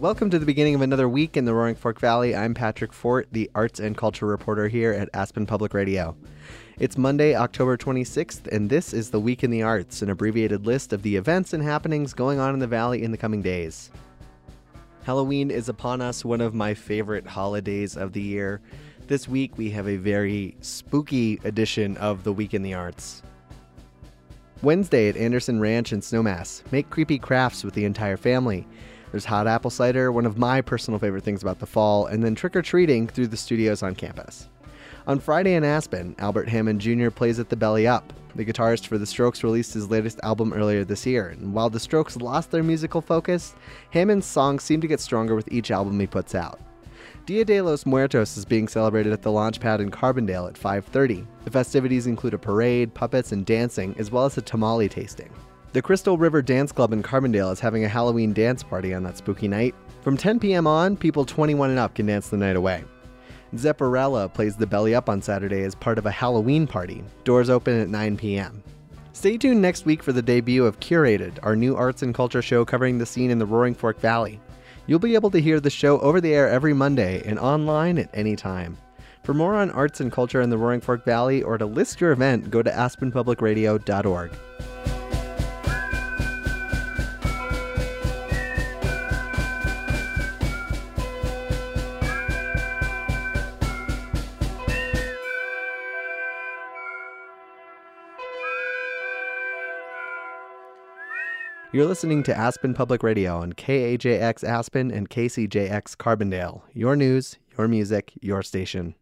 Welcome to the beginning of another week in the Roaring Fork Valley. I'm Patrick Fort, the arts and culture reporter here at Aspen Public Radio. It's Monday, October 26th, and this is the Week in the Arts, an abbreviated list of the events and happenings going on in the Valley in the coming days. Halloween is upon us, one of my favorite holidays of the year. This week we have a very spooky edition of the Week in the Arts. Wednesday at Anderson Ranch in Snowmass, make creepy crafts with the entire family. There's hot apple cider, one of my personal favorite things about the fall, and then trick-or-treating through the studios on campus. On Friday in Aspen, Albert Hammond Jr. plays at the Belly Up. The guitarist for The Strokes released his latest album earlier this year, and while The Strokes lost their musical focus, Hammond's songs seem to get stronger with each album he puts out. Dia de los Muertos is being celebrated at the Launchpad in Carbondale at 5:30. The festivities include a parade, puppets, and dancing, as well as a tamale tasting. The Crystal River Dance Club in Carbondale is having a Halloween dance party on that spooky night. From 10 p.m. on, people 21 and up can dance the night away. Zepparella plays the Belly Up on Saturday as part of a Halloween party. Doors open at 9 p.m. Stay tuned next week for the debut of Curated, our new arts and culture show covering the scene in the Roaring Fork Valley. You'll be able to hear the show over the air every Monday and online at any time. For more on arts and culture in the Roaring Fork Valley or to list your event, go to aspenpublicradio.org. You're listening to Aspen Public Radio on KAJX Aspen and KCJX Carbondale. Your news, your music, your station.